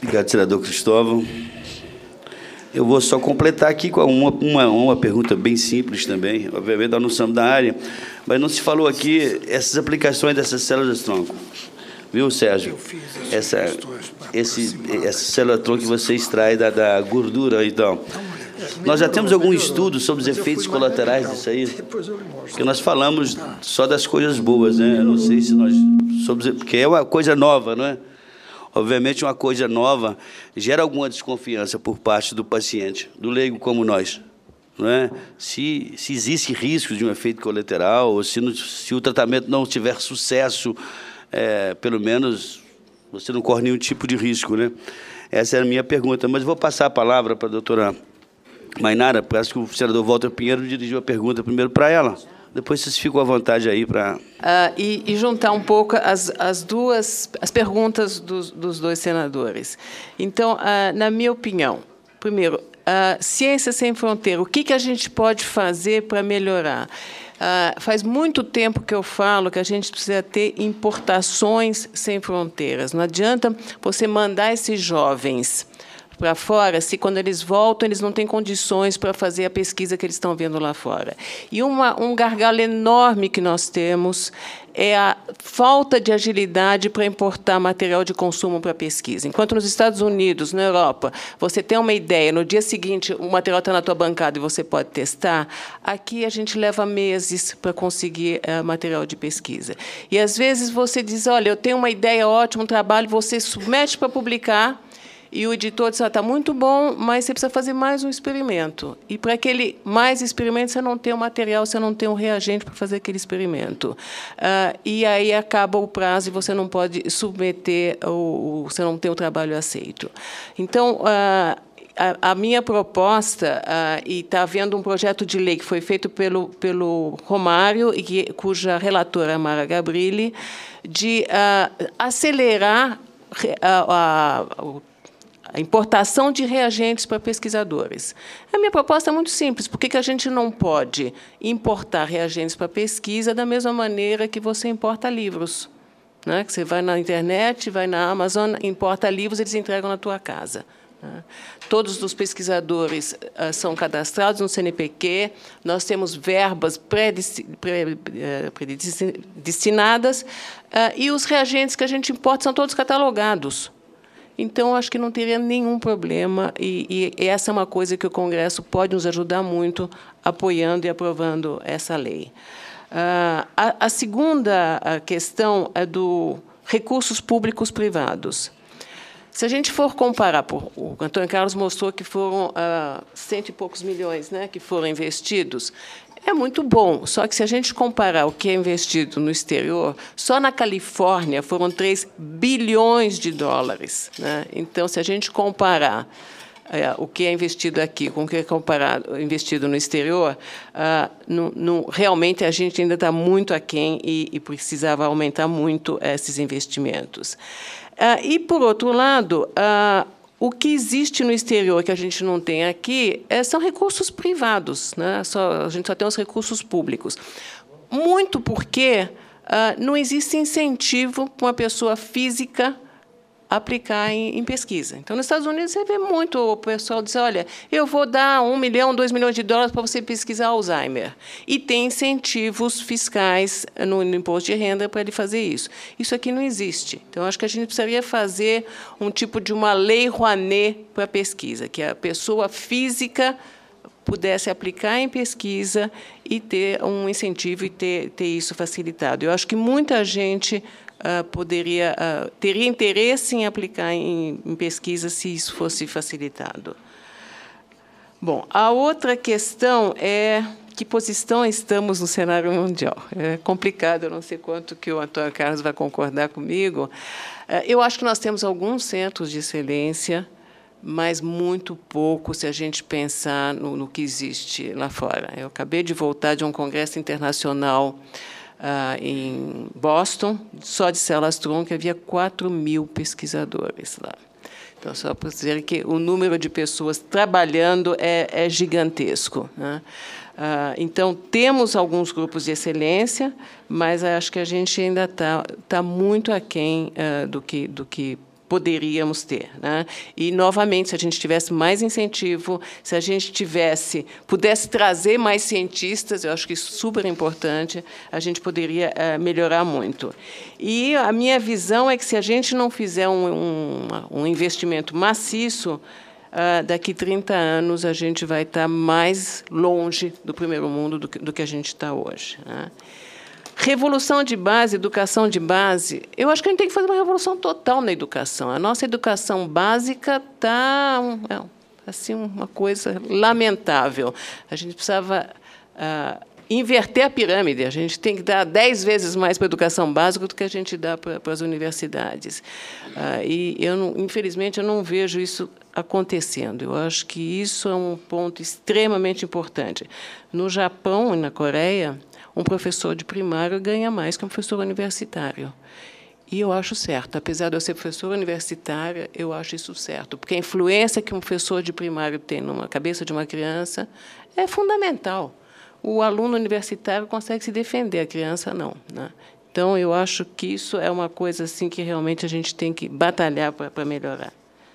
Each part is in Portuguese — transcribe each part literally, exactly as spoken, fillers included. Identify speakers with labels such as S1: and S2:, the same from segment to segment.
S1: Obrigado, senador Cristóvão. Eu vou só completar aqui com uma, uma, uma pergunta bem simples também. Obviamente, nós não somos da área, mas não se falou aqui essas aplicações dessas células-tronco. Viu, Sérgio? Essa, esse, essa célula-tronco que você extrai da, da gordura, então. Nós já temos algum estudo sobre os efeitos colaterais disso aí? Porque nós falamos só das coisas boas, né? Eu não sei se nós... Sobre, porque é uma coisa nova, não é? Obviamente, uma coisa nova gera alguma desconfiança por parte do paciente, do leigo como nós. Não é? Se, se existe risco de um efeito colateral, ou se, no, se o tratamento não tiver sucesso, é, pelo menos você não corre nenhum tipo de risco, né? Essa é a minha pergunta. Mas vou passar a palavra para a doutora Mainara. Parece que o senador Walter Pinheiro dirigiu a pergunta primeiro para ela. Depois vocês ficam à vontade aí para...
S2: Uh, e, e juntar um pouco as, as duas as perguntas dos, dos dois senadores. Então, uh, na minha opinião, primeiro, uh, Ciência Sem Fronteira, o que, que a gente pode fazer para melhorar? Uh, faz muito tempo que eu falo que a gente precisa ter importações sem fronteiras. Não adianta você mandar esses jovens para fora, se quando eles voltam, eles não têm condições para fazer a pesquisa que eles estão vendo lá fora. E uma, um gargalo enorme que nós temos é a falta de agilidade para importar material de consumo para pesquisa. Enquanto nos Estados Unidos, na Europa, você tem uma ideia, no dia seguinte o material está na tua bancada e você pode testar, aqui a gente leva meses para conseguir uh, material de pesquisa. E, às vezes, você diz, olha, eu tenho uma ideia ótima, um trabalho, você submete para publicar, e o editor diz, está ah, muito bom, mas você precisa fazer mais um experimento. E, para aquele mais experimento, você não tem o material, você não tem o reagente para fazer aquele experimento. Uh, e aí acaba o prazo e você não pode submeter, o, você não tem o trabalho aceito. Então, uh, a, a minha proposta, uh, e está havendo um projeto de lei que foi feito pelo, pelo Romário, e que, cuja relatora é a Mara Gabrilli, de uh, acelerar a, a, a a importação de reagentes para pesquisadores. A minha proposta é muito simples. Por que que a gente não pode importar reagentes para pesquisa da mesma maneira que você importa livros? Né? Que você vai na internet, vai na Amazon, importa livros, eles entregam na tua casa. Né? Todos os pesquisadores uh, são cadastrados no C N P Q, nós temos verbas predestinadas, uh, e os reagentes que a gente importa são todos catalogados. Então, acho que não teria nenhum problema, e, e essa é uma coisa que o Congresso pode nos ajudar muito, apoiando e aprovando essa lei. Uh, a, a segunda questão é do recursos públicos privados. Se a gente for comparar, por, o Antônio Carlos mostrou que foram uh, cento e poucos milhões, né, que foram investidos. É muito bom, só que se a gente comparar o que é investido no exterior, só na Califórnia foram três bilhões de dólares. Né? Então, se a gente comparar é, o que é investido aqui com o que é comparado, investido no exterior, ah, no, no, realmente a gente ainda está muito aquém e, e precisava aumentar muito esses investimentos. Ah, e, por outro lado, ah, o que existe no exterior que a gente não tem aqui é, são recursos privados, né? Só, a gente só tem os recursos públicos. Muito porque ah, não existe incentivo para uma pessoa física aplicar em, em pesquisa. Então, nos Estados Unidos, você vê muito o pessoal dizer, olha, eu vou dar um milhão, dois milhões de dólares para você pesquisar Alzheimer. E tem incentivos fiscais no, no imposto de renda para ele fazer isso. Isso aqui não existe. Então, acho que a gente precisaria fazer um tipo de uma lei Rouanet para a pesquisa, que a pessoa física pudesse aplicar em pesquisa e ter um incentivo e ter, ter isso facilitado. Eu acho que muita gente Uh, poderia, uh, teria interesse em aplicar em, em pesquisa se isso fosse facilitado. Bom, a outra questão é que posição estamos no cenário mundial. É complicado, eu não sei quanto que o Antônio Carlos vai concordar comigo. Uh, eu acho que nós temos alguns centros de excelência, mas muito pouco se a gente pensar no, no que existe lá fora. Eu acabei de voltar de um congresso internacional Uh, em Boston, só de células-tronco, havia quatro mil pesquisadores lá. Então, só para dizer que o número de pessoas trabalhando é, é gigantesco. Né? Uh, então, temos alguns grupos de excelência, mas acho que a gente ainda está tá muito aquém uh, do que, do que poderíamos ter, né? E, novamente, se a gente tivesse mais incentivo, se a gente tivesse, pudesse trazer mais cientistas, eu acho que isso é super importante, a gente poderia uh, melhorar muito. E a minha visão é que, se a gente não fizer um, um, um investimento maciço, Uh, daqui a trinta anos, a gente vai estar mais longe do primeiro mundo do que, do que a gente está hoje, né? Revolução de base, educação de base, eu acho que a gente tem que fazer uma revolução total na educação. A nossa educação básica está é, assim, uma coisa lamentável. A gente precisava uh, inverter a pirâmide. A gente tem que dar dez vezes mais para a educação básica do que a gente dá para, para as universidades. Uh, e, eu não, infelizmente, eu não vejo isso acontecendo. Eu acho que isso é um ponto extremamente importante. No Japão e na Coreia, um professor de primário ganha mais que um professor universitário. E eu acho certo. Apesar de eu ser professora universitária, eu acho isso certo, porque a influência que um professor de primário tem numa cabeça de uma criança é fundamental. O aluno universitário consegue se defender, a criança não, né? Então, eu acho que isso é uma coisa assim que realmente a gente tem que batalhar para, para melhorar.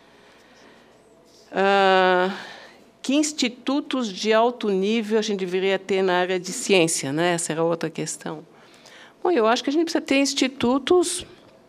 S2: Ah, que institutos de alto nível a gente deveria ter na área de ciência, né? Essa era outra questão. Bom, eu acho que a gente precisa ter institutos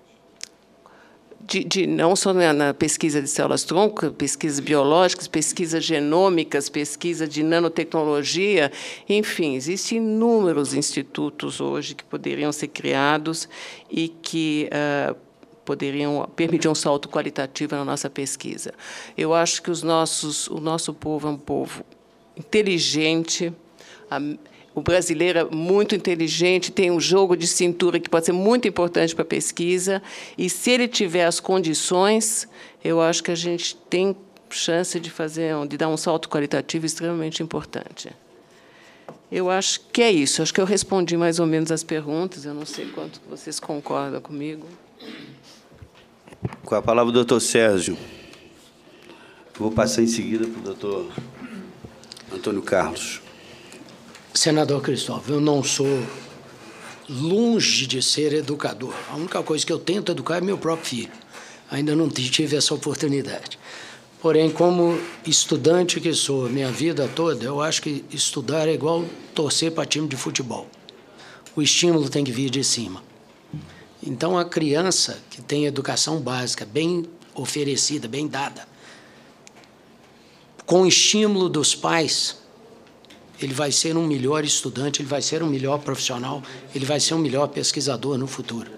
S2: de, de não só na, na pesquisa de células-tronco, pesquisas biológicas, pesquisas genômicas, pesquisa de nanotecnologia, enfim, existem inúmeros institutos hoje que poderiam ser criados e que uh, poderiam permitir um salto qualitativo na nossa pesquisa. Eu acho que os nossos, o nosso povo é um povo inteligente, a, o brasileiro é muito inteligente, tem um jogo de cintura que pode ser muito importante para a pesquisa, e, se ele tiver as condições, eu acho que a gente tem chance de, fazer, de dar um salto qualitativo extremamente importante. Eu acho que é isso. Acho que eu respondi mais ou menos as perguntas. Eu não sei quanto vocês concordam comigo.
S1: Com a palavra o doutor Sérgio. Vou passar em seguida para o doutor Antônio Carlos.
S3: Senador Cristóvão, eu não sou longe de ser educador. A única coisa que eu tento educar é meu próprio filho. Ainda não tive essa oportunidade. Porém, como estudante que sou minha vida toda, eu acho que estudar é igual torcer para time de futebol. O estímulo tem que vir de cima. Então, a criança que tem educação básica bem oferecida, bem dada, com o estímulo dos pais, ele vai ser um melhor estudante, ele vai ser um melhor profissional, ele vai ser um melhor pesquisador no futuro.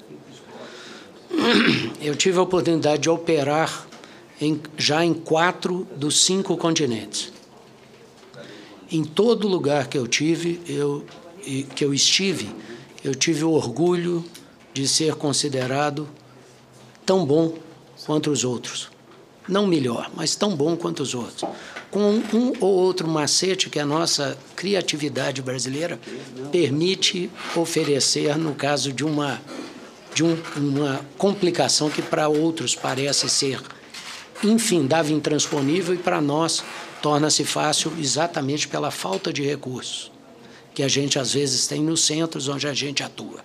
S3: Eu tive a oportunidade de operar em, já em quatro dos cinco continentes. Em todo lugar que eu tive, eu, que eu estive, eu tive o orgulho de ser considerado tão bom quanto os outros. Não melhor, mas tão bom quanto os outros. Com um ou outro macete que a nossa criatividade brasileira permite oferecer no caso de uma, de um, uma complicação que para outros parece ser infindável, intransponível, e para nós torna-se fácil exatamente pela falta de recursos que a gente às vezes tem nos centros onde a gente atua.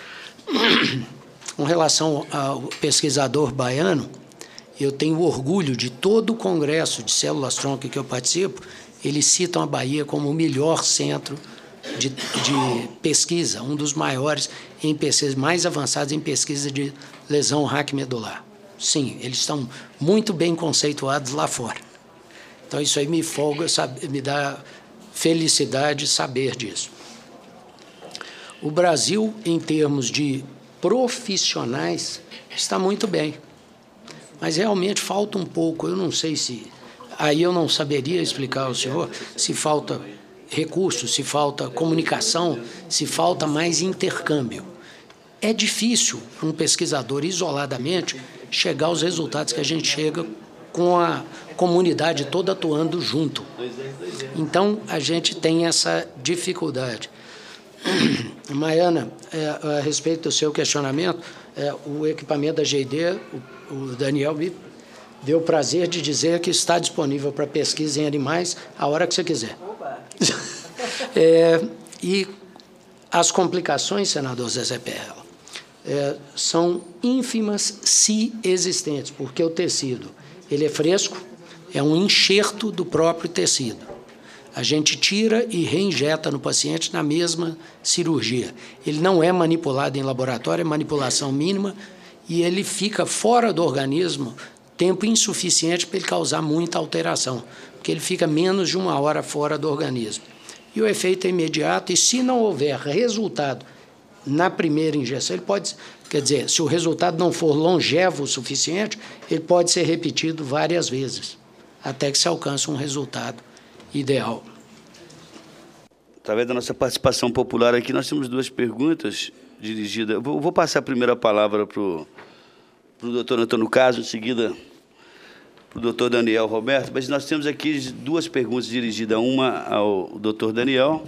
S3: Com relação ao pesquisador baiano, eu tenho orgulho de todo o congresso de células-tronco que eu participo, eles citam a Bahia como o melhor centro de, de pesquisa, um dos maiores, em pesquisa, mais avançados em pesquisa de lesão raquimedular. Sim, eles estão muito bem conceituados lá fora. Então, isso aí me folga, sabe, me dá felicidade saber disso. O Brasil, em termos de profissionais, está muito bem. Mas realmente falta um pouco, eu não sei se... Aí eu não saberia explicar ao senhor se falta recursos, se falta comunicação, se falta mais intercâmbio. É difícil para um pesquisador, isoladamente, chegar aos resultados que a gente chega com a comunidade toda atuando junto. Então, a gente tem essa dificuldade. Maiana, é, a respeito do seu questionamento, é, o equipamento da G I D, o, o Daniel me deu o prazer de dizer que está disponível para pesquisa em animais a hora que você quiser. É, e as complicações, senador Zezé Perrella, é, são ínfimas se existentes, porque o tecido ele é fresco, é um enxerto do próprio tecido. A gente tira e reinjeta no paciente na mesma cirurgia. Ele não é manipulado em laboratório, é manipulação mínima, e ele fica fora do organismo tempo insuficiente para ele causar muita alteração, porque ele fica menos de uma hora fora do organismo. E o efeito é imediato, e se não houver resultado na primeira injeção, ele pode, quer dizer, se o resultado não for longevo o suficiente, ele pode ser repetido várias vezes, até que se alcance um resultado ideal.
S1: Através da nossa participação popular aqui, nós temos duas perguntas dirigidas. Eu vou, vou passar a primeira palavra para o doutor Antônio Caso, em seguida para o doutor Daniel Roberto, mas nós temos aqui duas perguntas dirigidas, uma ao doutor Daniel.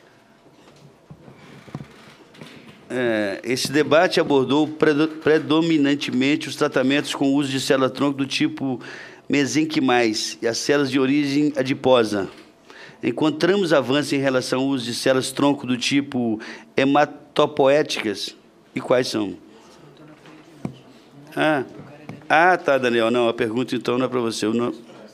S1: É, esse debate abordou predominantemente os tratamentos com uso de célula-tronco do tipo mesenquimais e as células de origem adiposa. Encontramos avanços em relação ao uso de células-tronco do tipo hematopoéticas? E quais são? Ah, ah, tá, Daniel. Não, a pergunta, então, não é para você. Não...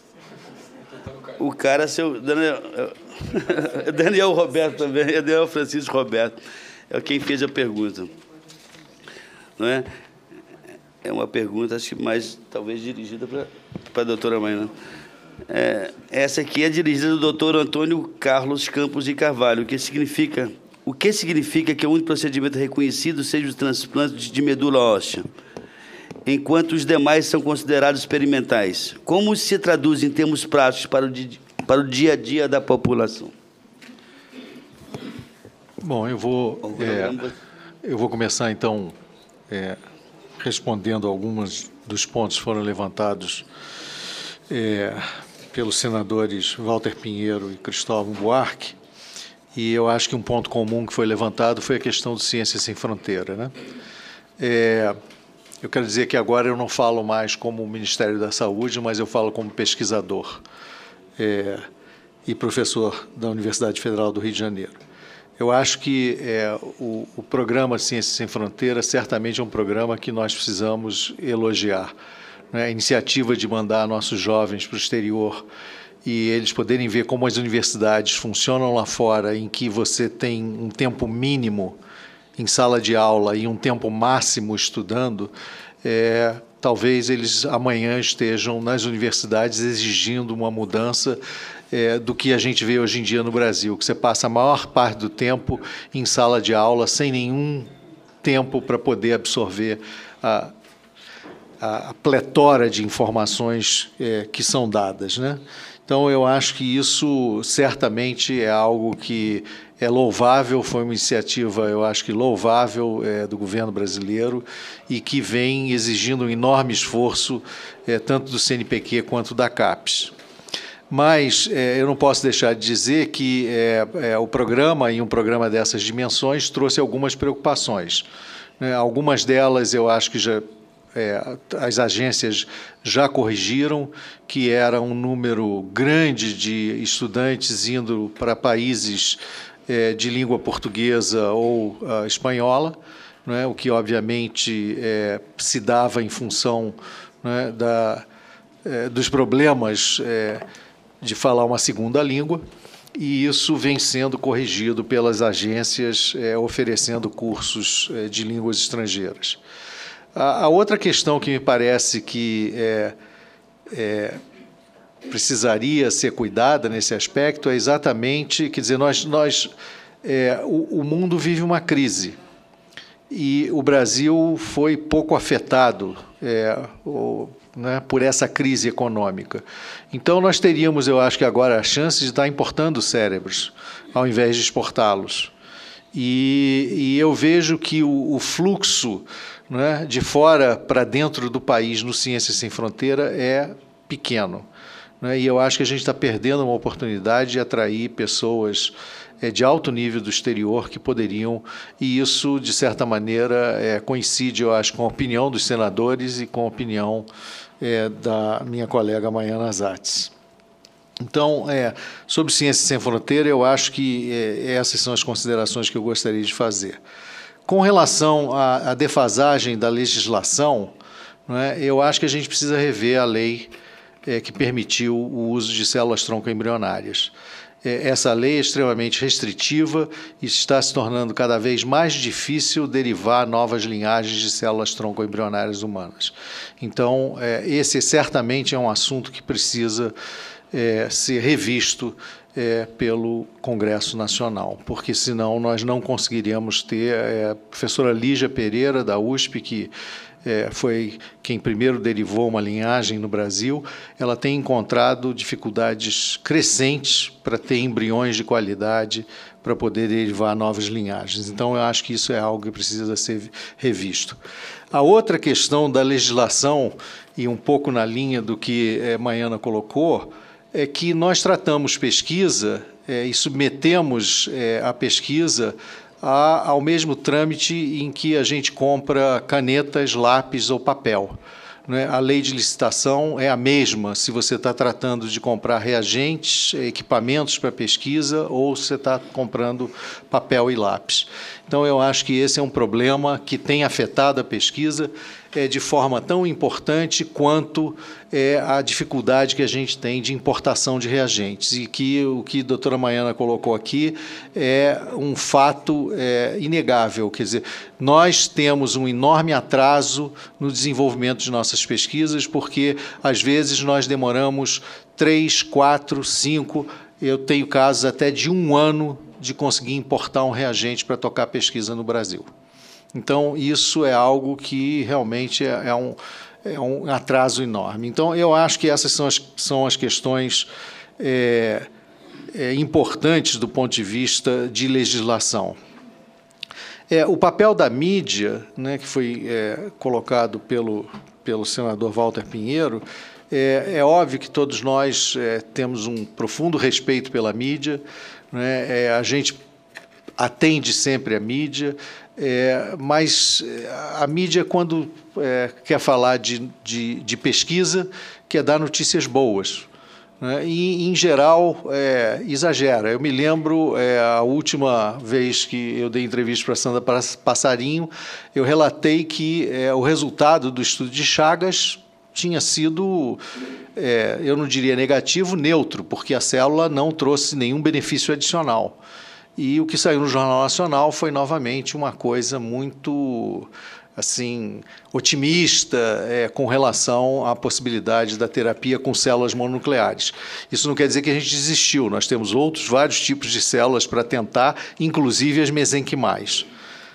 S1: O cara, seu... Daniel, Daniel Roberto também, Daniel Francisco Roberto, é quem fez a pergunta. Não é? É uma pergunta, acho que mais, talvez, dirigida para, para a doutora Maina. É, essa aqui é dirigida do doutor Antônio Carlos Campos de Carvalho, o que significa, o que significa que o único procedimento reconhecido seja o transplante de medula óssea, enquanto os demais são considerados experimentais. Como se traduz em termos práticos para o, di, para o dia a dia da população?
S4: Bom, eu vou, é, eu vou começar, então, é, respondendo alguns dos pontos que foram levantados é, pelos senadores Walter Pinheiro e Cristóvão Buarque, e eu acho que um ponto comum que foi levantado foi a questão do Ciências Sem Fronteira, né? É, eu quero dizer que agora eu não falo mais como Ministério da Saúde, mas eu falo como pesquisador é, e professor da Universidade Federal do Rio de Janeiro. Eu acho que é, o, o programa Ciências Sem Fronteira certamente é um programa que nós precisamos elogiar, né? A iniciativa de mandar nossos jovens para o exterior e eles poderem ver como as universidades funcionam lá fora, em que você tem um tempo mínimo em sala de aula e um tempo máximo estudando, é, talvez eles amanhã estejam nas universidades exigindo uma mudança É, do que a gente vê hoje em dia no Brasil, que você passa a maior parte do tempo em sala de aula sem nenhum tempo para poder absorver a, a, a pletora de informações é, que são dadas, né? Então, eu acho que isso certamente é algo que é louvável, foi uma iniciativa, eu acho que louvável é, do governo brasileiro e que vem exigindo um enorme esforço, é, tanto do C N P Q quanto da CAPES. Mas é, eu não posso deixar de dizer que é, é, o programa, em um programa dessas dimensões, trouxe algumas preocupações, né? Algumas delas eu acho que já, é, as agências já corrigiram, que era um número grande de estudantes indo para países é, de língua portuguesa ou uh, espanhola, né? O que, obviamente, é, se dava em função, né, da, é, dos problemas é, de falar uma segunda língua, e isso vem sendo corrigido pelas agências é, oferecendo cursos é, de línguas estrangeiras. A, a outra questão que me parece que é, é, precisaria ser cuidada nesse aspecto é exatamente, quer dizer, nós, nós é, o, o mundo vive uma crise e o Brasil foi pouco afetado é, o, né, por essa crise econômica. Então, nós teríamos, eu acho que agora, a chance de estar importando cérebros, ao invés de exportá-los. E, e eu vejo que o, o fluxo, né, de fora para dentro do país no Ciências Sem Fronteira é pequeno, né, e eu acho que a gente está perdendo uma oportunidade de atrair pessoas é, de alto nível do exterior que poderiam, e isso, de certa maneira, é, coincide, eu acho, com a opinião dos senadores e com a opinião É, da minha colega Maiana Zatz. Então, é, sobre Ciências Sem Fronteira, eu acho que é, essas são as considerações que eu gostaria de fazer. com relação à, à defasagem da legislação, não é, eu acho que a gente precisa rever a lei é, que permitiu o uso de células-tronco embrionárias. É, essa lei é extremamente restritiva e está se tornando cada vez mais difícil derivar novas linhagens de células-tronco embrionárias humanas. Então, é, esse certamente é um assunto que precisa é, ser revisto É, pelo Congresso Nacional, porque senão nós não conseguiríamos ter é, a professora Lígia Pereira, da U S P, que é, foi quem primeiro derivou uma linhagem no Brasil, ela tem encontrado dificuldades crescentes para ter embriões de qualidade para poder derivar novas linhagens. Então, eu acho que isso é algo que precisa ser revisto. A outra questão da legislação, e um pouco na linha do que é, Maiana colocou, é que nós tratamos pesquisa é, e submetemos é, a pesquisa a, ao mesmo trâmite em que a gente compra canetas, lápis ou papel. Né? A lei de licitação é a mesma se você está tratando de comprar reagentes, equipamentos para pesquisa ou se você está comprando papel e lápis. Então, eu acho que esse é um problema que tem afetado a pesquisa é, de forma tão importante quanto é, a dificuldade que a gente tem de importação de reagentes. E que o que a doutora Maiana colocou aqui é um fato é, inegável. Quer dizer, nós temos um enorme atraso no desenvolvimento de nossas pesquisas, porque, às vezes, nós demoramos três, quatro, cinco, eu tenho casos até de um ano de conseguir importar um reagente para tocar pesquisa no Brasil. Então, isso é algo que realmente é, é, um, é um atraso enorme. Então, eu acho que essas são as, são as questões é, é, importantes do ponto de vista de legislação. É, o papel da mídia, né, que foi é, colocado pelo, pelo senador Walter Pinheiro, é, é óbvio que todos nós é, temos um profundo respeito pela mídia, né, é, a gente atende sempre a mídia, é, mas a mídia, quando é, quer falar de, de, de pesquisa, quer dar notícias boas, né? E, em geral, é, exagera. Eu me lembro, é, a última vez que eu dei entrevista para a Sandra Passarinho, eu relatei que é, o resultado do estudo de Chagas tinha sido, é, eu não diria negativo, neutro, porque a célula não trouxe nenhum benefício adicional. E o que saiu no Jornal Nacional foi, novamente, uma coisa muito assim, otimista é, com relação à possibilidade da terapia com células mononucleares. Isso não quer dizer que a gente desistiu, nós temos outros vários tipos de células para tentar, inclusive as mesenquimais.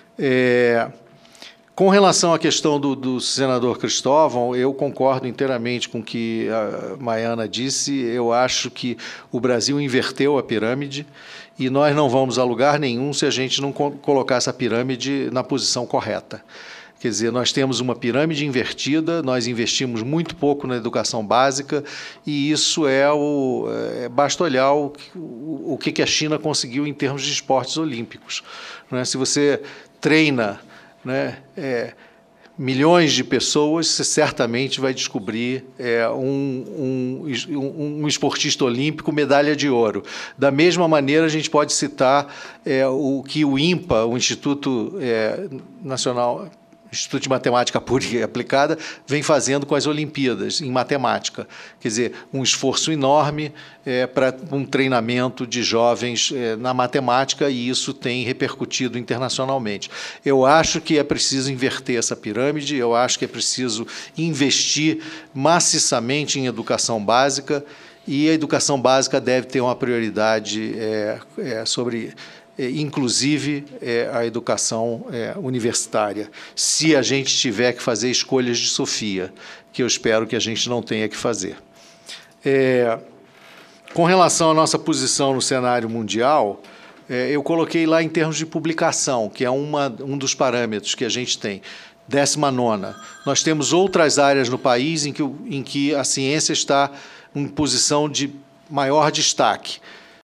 S4: É, com relação à questão do, do senador Cristóvão, eu concordo inteiramente com o que a Maiana disse. Eu acho que o Brasil inverteu a pirâmide e nós não vamos a lugar nenhum se a gente não colocar essa pirâmide na posição correta. Quer dizer, nós temos uma pirâmide invertida, nós investimos muito pouco na educação básica e isso é o... É, basta olhar o, o, o que a China conseguiu em termos de esportes olímpicos. Não é? Se você treina, né, é, milhões de pessoas, você certamente vai descobrir é, um, um, um esportista olímpico medalha de ouro. Da mesma maneira, a gente pode citar é, o que o INPA, o Instituto é, Nacional... Instituto de Matemática Pura e Aplicada, vem fazendo com as Olimpíadas, em matemática. Quer dizer, um esforço enorme é, para um treinamento de jovens é, na matemática, e isso tem repercutido internacionalmente. Eu acho que é preciso inverter essa pirâmide, eu acho que é preciso investir maciçamente em educação básica, e a educação básica deve ter uma prioridade é, é, sobre... inclusive é, a educação é, universitária, se a gente tiver que fazer escolhas de Sofia, que eu espero que a gente não tenha que fazer. É, com relação à nossa posição no cenário mundial, é, eu coloquei lá em termos de publicação, que é uma, um dos parâmetros que a gente tem. Décima nona. Nós temos outras áreas no país em que, em que a ciência está em posição de maior destaque.